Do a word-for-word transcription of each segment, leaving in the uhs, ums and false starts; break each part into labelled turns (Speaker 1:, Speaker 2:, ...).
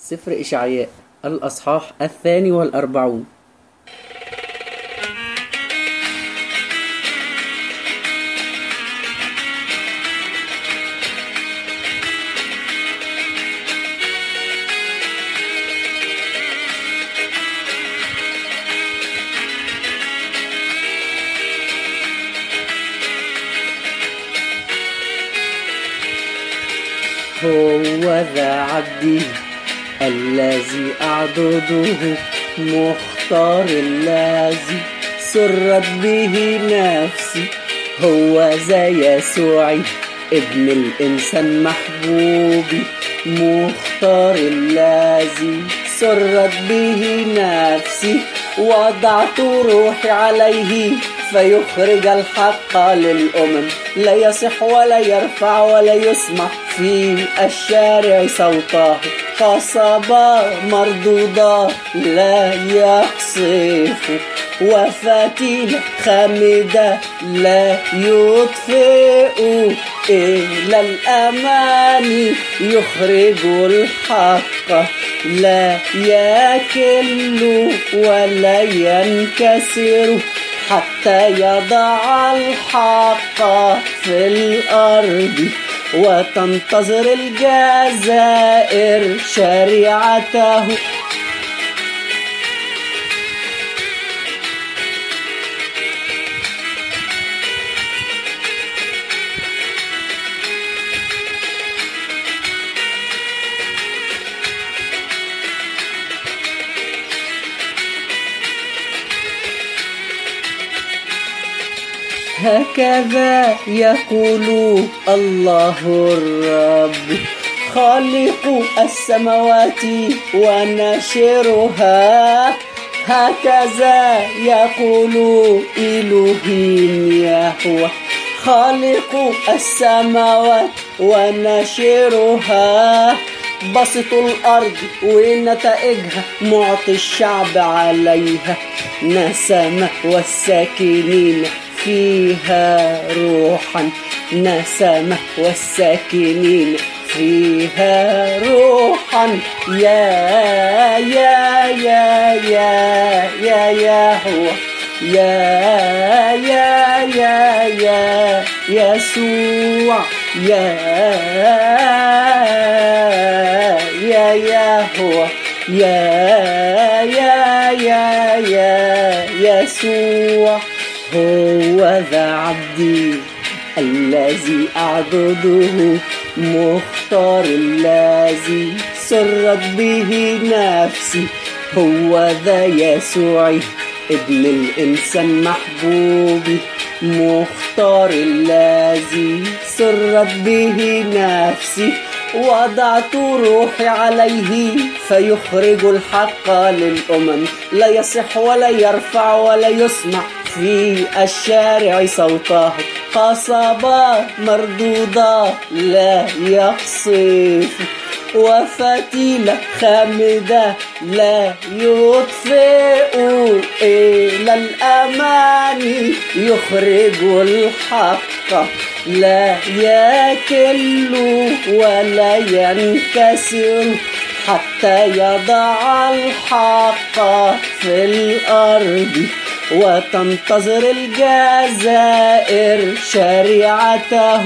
Speaker 1: سفر إشعياء الأصحاح الثاني والأربعون. هو ذا عبدي الذي أعبده، مختار الذي سرت به نفسي. هو ذا يسوعي ابن الإنسان محبوبي، مختار الذي سرت به نفسي. وضعت روحي عليه فيخرج الحق للأمم، لا يصح ولا يرفع ولا يسمع في الشارع صوته. قصبة مردودة لا يقصف، وفتيلة خامدة لا يطفئ. إلى الأمان يخرج الحق، لا يكل ولا ينكسر، حتى يضع الحق في الأرض وتنتظر الجزائر شريعته. هكذا يقول الله الرب، خالق السماوات وناشرها. هكذا يقول إلهي يهوه، خالق السماوات وناشرها. بسط الأرض ونتائجها، معطي الشعب عليها. نسمة والساكنين فيها روحا، نسمة والساكنين فيها روحا. يا يا يا يا يا يهوه، يا يا يا يا يسوع، يا يا يهوه، يا يا يا يا يسوع. هو ذا عبدي الذي أعبده، مختار الذي سرت به نفسي. هو ذا يسوعي ابن الإنسان محبوبي، مختار الذي سرت به نفسي. وضعت روحي عليه فيخرج الحق للأمم، لا يصح ولا يرفع ولا يسمع في الشارع صوته. قصبة مردودة لا يقصف، وفتيلة خامدة لا يطفئ. إلى الأمان يخرج الحق، لا يكل ولا ينكسر، حتى يضع الحق في الأرض وتنتظر الجزائر شريعته.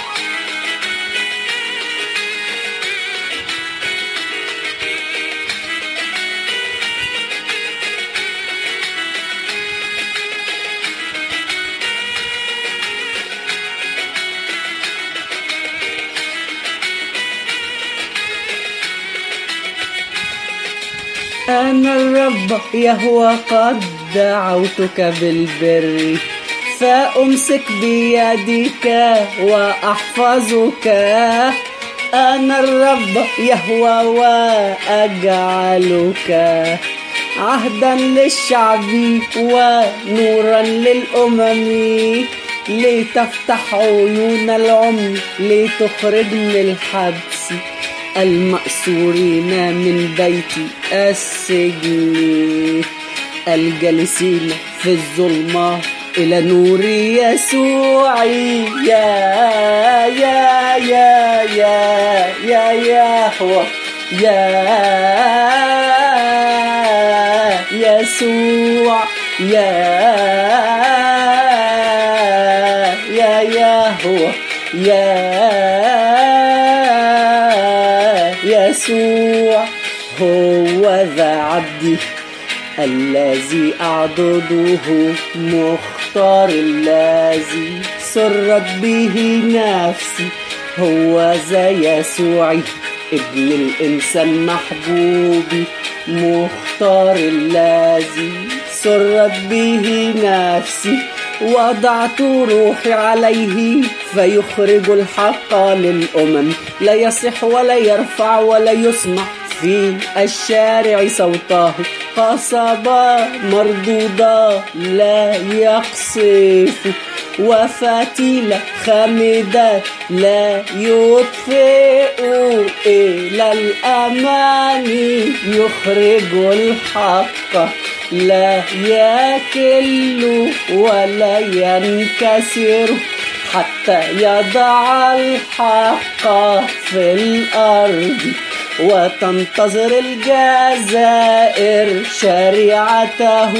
Speaker 1: أنا الرب يهوه قد دعوتك بالبر، فأمسك بيدك وأحفظك. أنا الرب يهوه وأجعلك عهدا للشعب ونورا للأمم، لتفتح عيون العمي، لتخرج من الحبس المأسورين من بيت السجن، الجالسين في الظلمة إلى نور يسوع. يا يا يا يا يا يهوه، يا يسوع يا يا يهوه يا يسوع. هو ذا عبدي الذي أعضده، مختار الذي سرت به نفسي. هو ذا يسوعي ابن الإنسان محبوبي، مختار الذي سرت به نفسي. وضعت روحي عليه فيخرج الحق للأمم، لا يصح ولا يرفع ولا يسمع في الشارع صوته. قصبة مردودة لا يقصف، وفتيلة خامدة لا يطفئ. إلى الأمان يخرج الحق، لا يكل ولا ينكسر، حتى يضع الحق في الأرض وتنتظر الجزائر شريعته.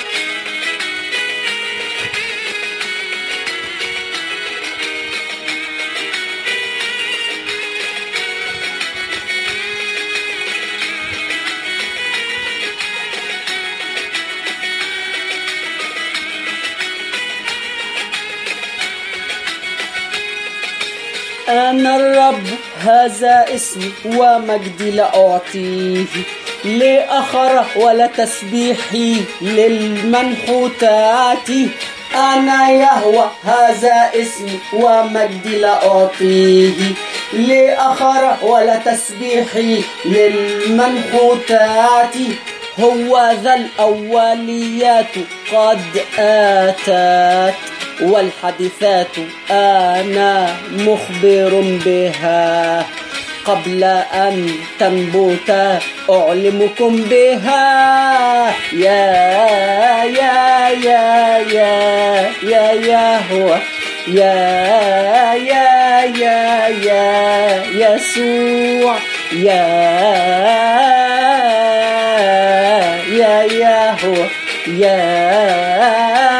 Speaker 1: أنا الرب هذا اسمي ومجدي لأعطيه، لأخر ولا تسبيحي للمنحوتات. أنا يهوه هذا اسمي ومجدي لأعطيه، لأخر ولا تسبيحي للمنحوتات. هو ذا الأوليات قد آتت، والحديثات أنا مخبر بها. قبل أن تنبت أعلمكم بها. يا يا يا يا يا يهوه يا يا يا يا يسوع يا يا يهوه يا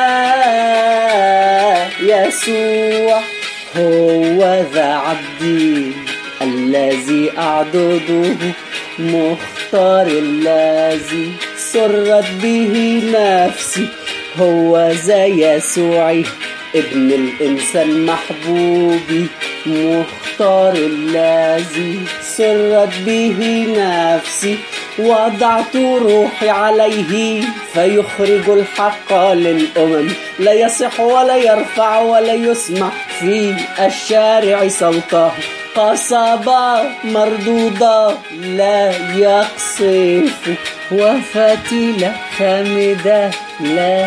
Speaker 1: يسوع. هو ذا عبدي الذي أعضده، مختار الذي سرت به نفسي. هو ذا يسوعي ابن الإنسان محبوبي، مختار الذي سرت به نفسي. وضعت روحي عليه فيخرج الحق للأمم، لا يصح ولا يرفع ولا يسمع في الشارع صوته. قصبة مردودة لا يقصف، وفتيلة خامدة لا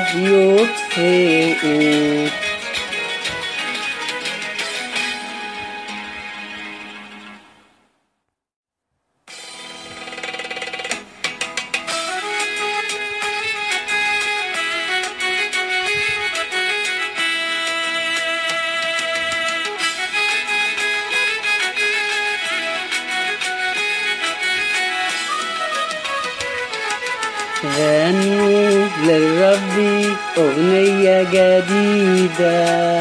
Speaker 1: يطفئ. غنوا للرب أغنية جديدة،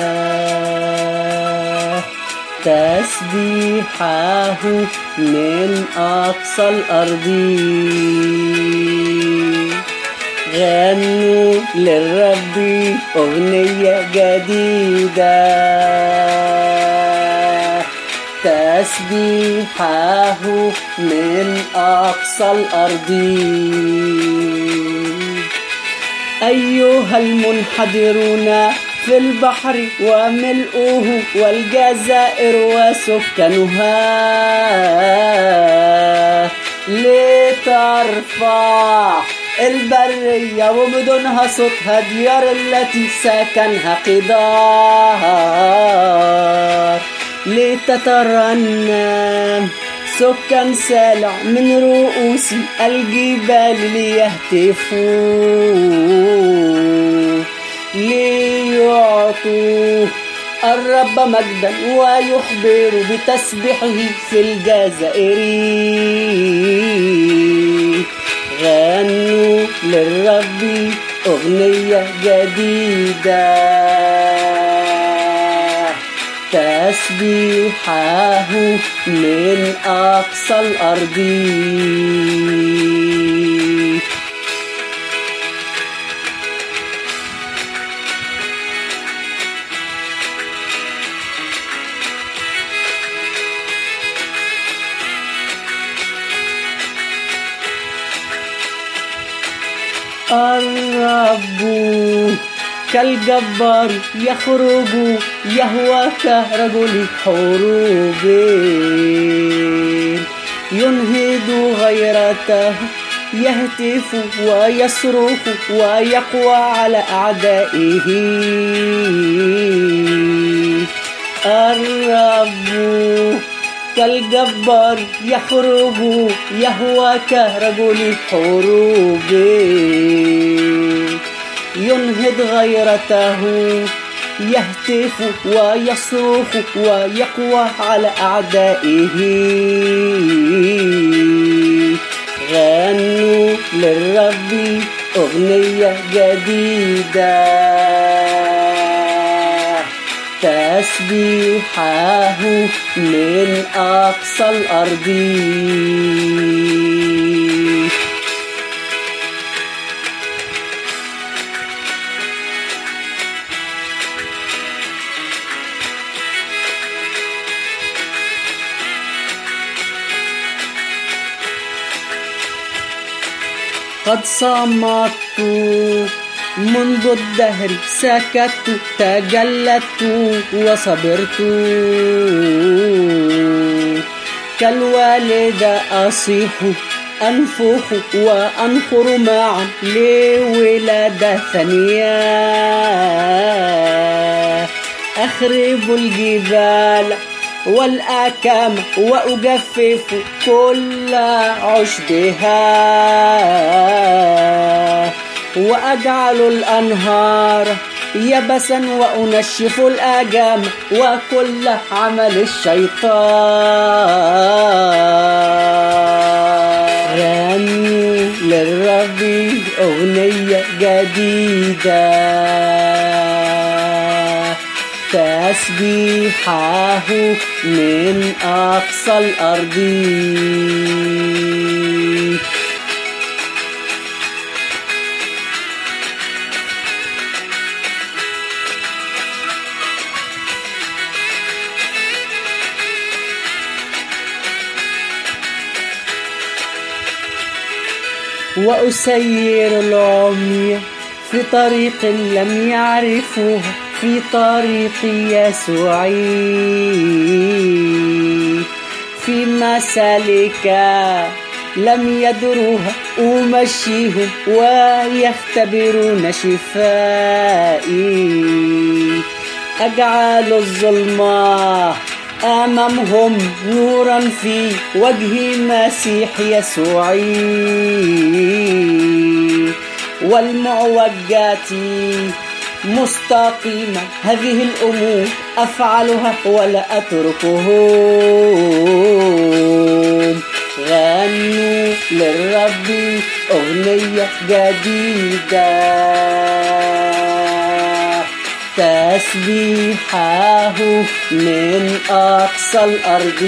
Speaker 1: تسبيحه من أقصى الأرض. غنوا للرب أغنية جديدة، تسبيحه من أقصى الأرض. أيها المنحدرون في البحر وملؤه، والجزائر وسكانها، لترفع البرية ومدنها صوتها، ديار التي سكنها قدار. لتترنم سكان سالع من رؤوس الجبال، ليهتفوا ليعطوا الرب مجدا ويخبر بتسبيحه في الجزائر. غنوا للرب أغنية جديدة تسبيحه من أقصى الأرض. الرب كالجبار يخرج يهوى كرجل حروب، ينهض غيرته يهتف ويصرخ ويقوى على أعدائه. الرب كالجبار يخرج يهوى كرجل حروب، ينهض غيرته يهتف ويصرخ ويقوى على أعدائه. غنوا للرب أغنية جديدة تسبيحه من أقصى الأرض. قد صمت منذ الدهر، سكت تجلت وصبرت، كالوالدة أصيح أنفخ وأنخر معا لولادة ثانية. أخرب الجبال والأكام وأجفف كل عشبها، وأجعل الأنهار يبسا وأنشف الآجام وكل عمل الشيطان. غنوا للرب أغنية جديدة تسبيحه من أقصى الأرض. وأسير العمي في طريق لم يعرفوها، في طريق يسوعي، في مسالك لم يدروها، أمشيهم ويختبرون شفائي. أجعل الظلمة أمامهم نورا في وجه مسيح يسوعي، والمعوجات مستقيمة هذه الأمور أفعلها ولا أتركهم. غنوا للرب أغنية جديدة تسبيحه من أقصى الأرض.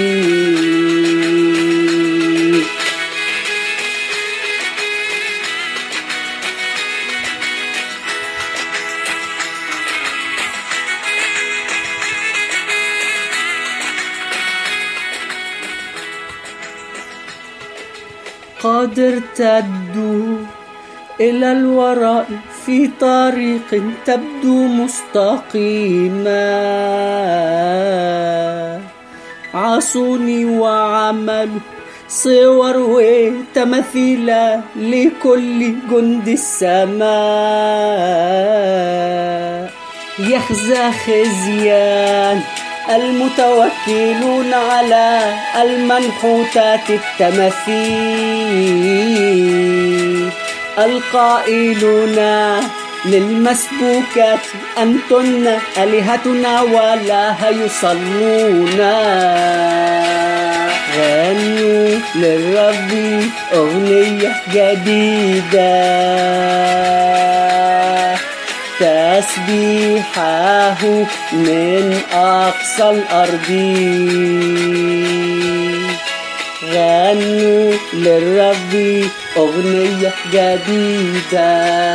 Speaker 1: قد ارتدوا إلى الوراء في طريق تبدو مستقيمة، عصوني وعملوا صور وتماثيل لكل جند السماء. يخزى خزيان المتوكلون على المنحوتات التماثيل، القائلون للمسبوكات أنتن آلهتنا ولها يصلون. غنوا للرب أغنية جديدة تسبيحه من أقصى الأرض. غنوا للرب أغنية جديدة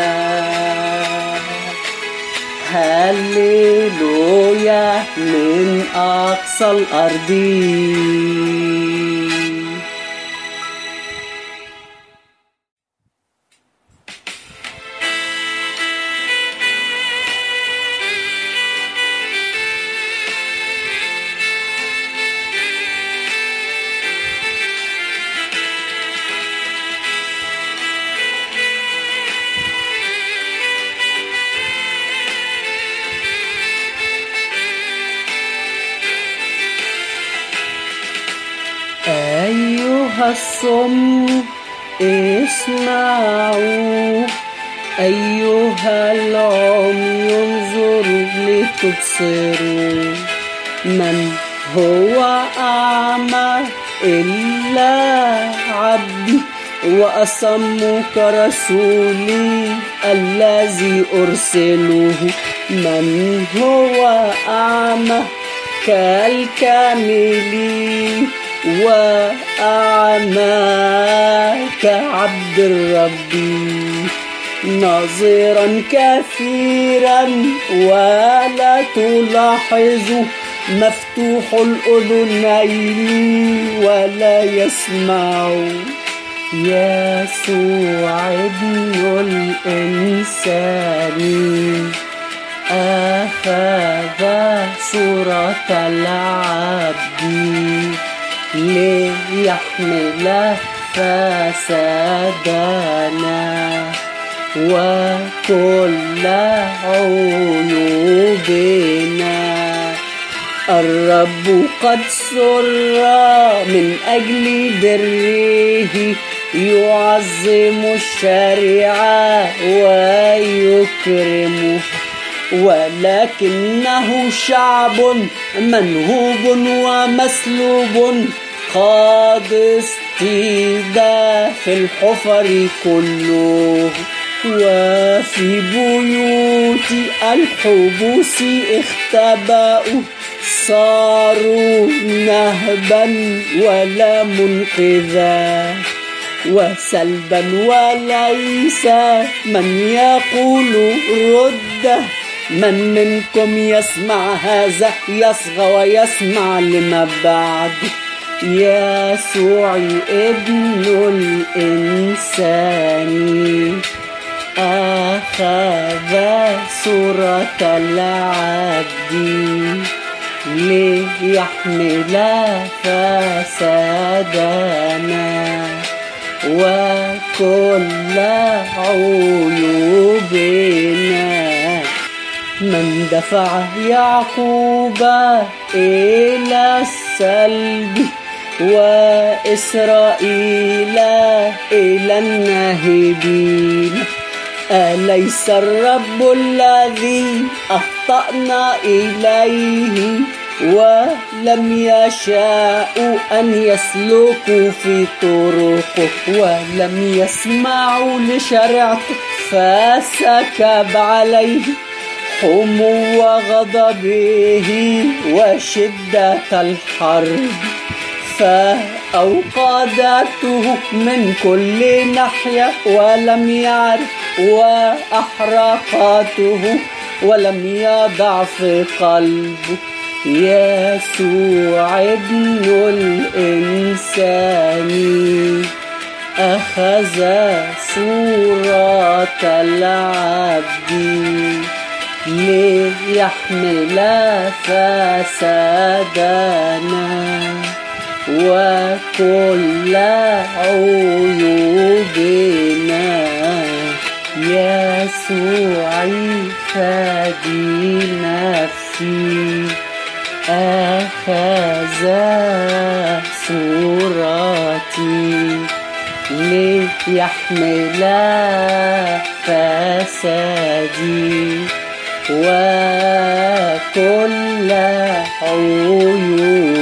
Speaker 1: هللويا من أقصى الأرض. أيها الصم اسمعوا، أيها العمي انظروا لتبصروا. من هو أعمى إلا عبدي وأصم كرسولي الذي أرسله. من هو أعمى كالكامل وأعمى كعبد الرب، ناظرا كثيرا ولا تلاحظ، مفتوح الأذنين ولا يسمع. يسوع ابن الإنسان أخذ صورة العبد ليحمل فسادنا وكل عيوبنا. الرب قد سر من أجل بره، يعظم الشريعة ويكرمه، ولكنه شعب منهوب ومسلوب قد اصطيد في الحفر كله. وفي بيوت الحبوس اختبأوا، صاروا نهبا ولا منقذا، وسلبا وليس من يقول رده. من منكم يسمع هذا يصغى ويسمع لما بعد. يسوع ابن الإنسان أخذ صورة العبد ليحمل فسادنا وكل عيوبنا. من دفع يعقوب إلى السلب وإسرائيل إلى الناهبين. أليس الرب الذي أخطأنا إليه ولم يشاء أن يسلكوا في طرقه، ولم يسمعوا لشريعته فسكب عليه حمو غضبه وشدة الحرب، فأوقدته من كل ناحية ولم يعرف، وأحرقته ولم يضع في قلبه. يسوع ابن الإنسان أخذ صورة العبد ليحمل فسادنا وكل عيوبنا. يسوعي فادي نفسي أخذ صورتي ليحمل فسادي وكل عيوبي.